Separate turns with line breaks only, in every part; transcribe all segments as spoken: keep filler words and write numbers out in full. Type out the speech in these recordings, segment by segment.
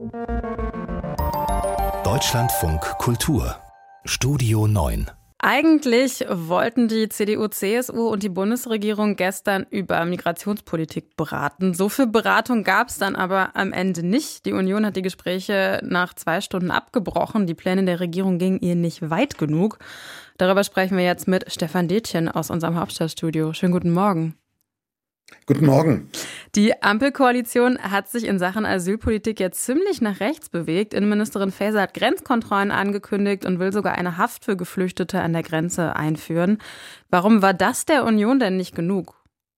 Deutschlandfunk Kultur Studio neun.
Eigentlich wollten die C D U, C S U und die Bundesregierung gestern über Migrationspolitik beraten. So viel Beratung gab es dann aber am Ende nicht. Die Union hat die Gespräche nach zwei Stunden abgebrochen. Die Pläne der Regierung gingen ihr nicht weit genug. Darüber sprechen wir jetzt mit Stefan Detjen aus unserem Hauptstadtstudio. Schönen guten Morgen.
Guten Morgen.
Die Ampelkoalition hat sich in Sachen Asylpolitik jetzt ziemlich nach rechts bewegt. Innenministerin Faeser hat Grenzkontrollen angekündigt und will sogar eine Haft für Geflüchtete an der Grenze einführen. Warum war das der Union denn nicht genug?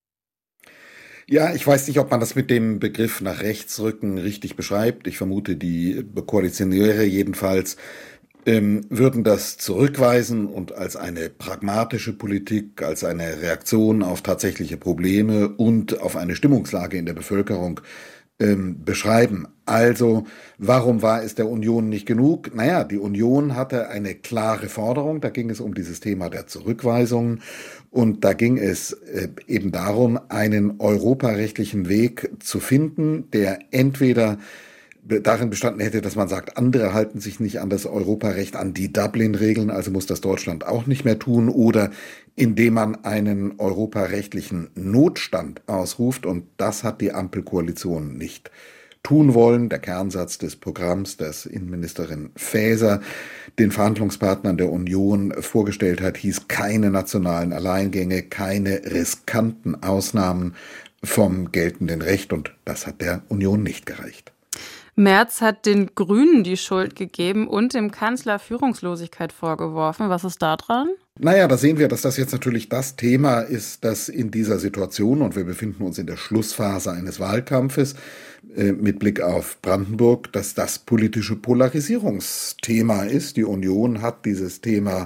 Ja, ich weiß nicht, ob man das mit dem Begriff nach rechts rücken richtig beschreibt. Ich vermute, die Koalitionäre jedenfalls ähm, würden das zurückweisen und als eine pragmatische Politik, als eine Reaktion auf tatsächliche Probleme und auf eine Stimmungslage in der Bevölkerung ähm, beschreiben. Also, warum war es der Union nicht genug? Naja, die Union hatte eine klare Forderung, da ging es um dieses Thema der Zurückweisung und da ging es äh, eben darum, einen europarechtlichen Weg zu finden, der entweder darin bestanden hätte, dass man sagt, andere halten sich nicht an das Europarecht, an die Dublin-Regeln, also muss das Deutschland auch nicht mehr tun, oder indem man einen europarechtlichen Notstand ausruft, und das hat die Ampelkoalition nicht tun wollen. Der Kernsatz des Programms, das Innenministerin Faeser den Verhandlungspartnern der Union vorgestellt hat, hieß keine nationalen Alleingänge, keine riskanten Ausnahmen vom geltenden Recht, und das hat der Union nicht gereicht.
Merz hat den Grünen die Schuld gegeben und dem Kanzler Führungslosigkeit vorgeworfen. Was ist da dran?
Naja, da sehen wir, dass das jetzt natürlich das Thema ist, das in dieser Situation, und wir befinden uns in der Schlussphase eines Wahlkampfes äh, mit Blick auf Brandenburg, dass das politische Polarisierungsthema ist. Die Union hat dieses Thema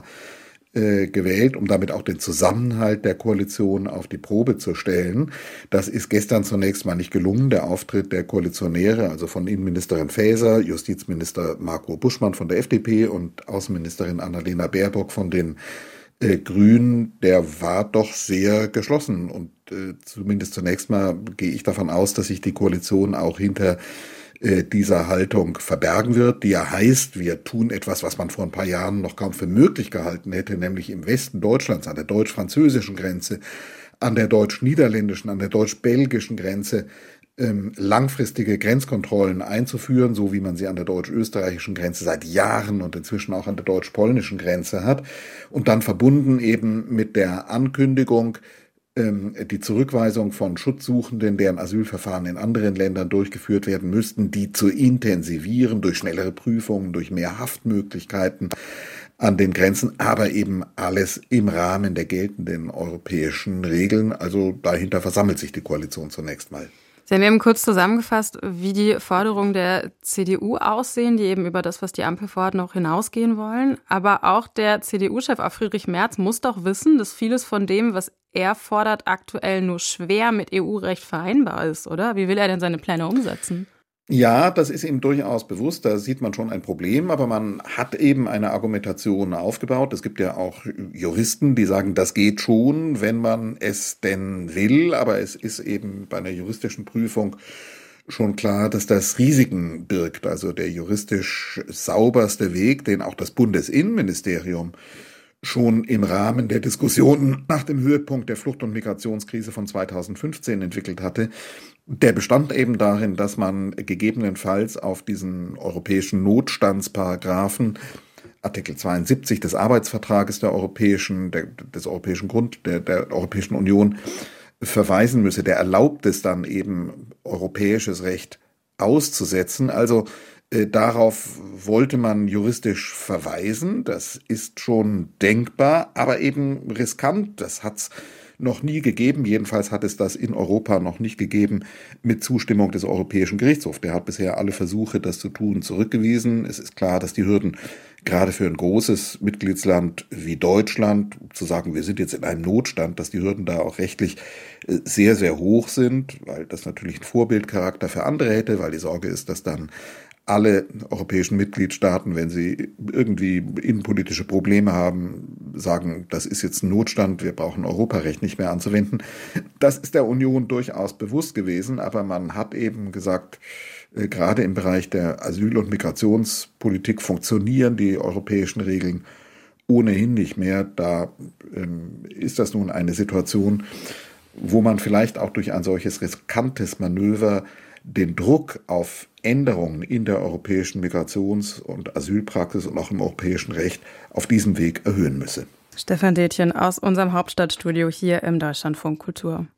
gewählt, um damit auch den Zusammenhalt der Koalition auf die Probe zu stellen. Das ist gestern zunächst mal nicht gelungen. Der Auftritt der Koalitionäre, also von Innenministerin Faeser, Justizminister Marco Buschmann von der F D P und Außenministerin Annalena Baerbock von den äh, Grünen, der war doch sehr geschlossen. Und äh, zumindest zunächst mal gehe ich davon aus, dass sich die Koalition auch hinter dieser Haltung verbergen wird, die ja heißt, wir tun etwas, was man vor ein paar Jahren noch kaum für möglich gehalten hätte, nämlich im Westen Deutschlands, an der deutsch-französischen Grenze, an der deutsch-niederländischen, an der deutsch-belgischen Grenze, ähm, langfristige Grenzkontrollen einzuführen, so wie man sie an der deutsch-österreichischen Grenze seit Jahren und inzwischen auch an der deutsch-polnischen Grenze hat, und dann verbunden eben mit der Ankündigung, die Zurückweisung von Schutzsuchenden, deren Asylverfahren in anderen Ländern durchgeführt werden müssten, die zu intensivieren durch schnellere Prüfungen, durch mehr Haftmöglichkeiten an den Grenzen, aber eben alles im Rahmen der geltenden europäischen Regeln. Also dahinter versammelt sich die Koalition zunächst mal.
Sie haben eben kurz zusammengefasst, wie die Forderungen der C D U aussehen, die eben über das, was die Ampel vorhat, noch hinausgehen wollen. Aber auch der C D U-Chef, auch Friedrich Merz, muss doch wissen, dass vieles von dem, was er fordert, aktuell nur schwer mit E U-Recht vereinbar ist, oder? Wie will er denn seine Pläne umsetzen?
Ja, das ist ihm durchaus bewusst, da sieht man schon ein Problem, aber man hat eben eine Argumentation aufgebaut. Es gibt ja auch Juristen, die sagen, das geht schon, wenn man es denn will, aber es ist eben bei einer juristischen Prüfung schon klar, dass das Risiken birgt. Also der juristisch sauberste Weg, den auch das Bundesinnenministerium schon im Rahmen der Diskussionen nach dem Höhepunkt der Flucht- und Migrationskrise von zweitausendfünfzehn entwickelt hatte, der bestand eben darin, dass man gegebenenfalls auf diesen europäischen Notstandsparagraphen, Artikel zweiundsiebzig des Arbeitsvertrages der Europäischen, der, des Europäischen Grund, der, der Europäischen Union verweisen müsse. Der erlaubt es dann eben, europäisches Recht auszusetzen. Also äh, darauf wollte man juristisch verweisen. Das ist schon denkbar, aber eben riskant. Das hat's noch nie gegeben. Jedenfalls hat es das in Europa noch nicht gegeben mit Zustimmung des Europäischen Gerichtshofs. Der hat bisher alle Versuche, das zu tun, zurückgewiesen. Es ist klar, dass die Hürden gerade für ein großes Mitgliedsland wie Deutschland, zu sagen, wir sind jetzt in einem Notstand, dass die Hürden da auch rechtlich sehr, sehr hoch sind, weil das natürlich einen Vorbildcharakter für andere hätte, weil die Sorge ist, dass dann alle europäischen Mitgliedstaaten, wenn sie irgendwie innenpolitische Probleme haben, sagen, das ist jetzt ein Notstand, wir brauchen Europarecht nicht mehr anzuwenden. Das ist der Union durchaus bewusst gewesen, aber man hat eben gesagt, Äh, gerade im Bereich der Asyl- und Migrationspolitik funktionieren die europäischen Regeln ohnehin nicht mehr. Da ähm, ist das nun eine Situation, wo man vielleicht auch durch ein solches riskantes Manöver den Druck auf Änderungen in der europäischen Migrations- und Asylpraxis und auch im europäischen Recht auf diesem Weg erhöhen müsse.
Stefan Detjen aus unserem Hauptstadtstudio hier im Deutschlandfunk Kultur.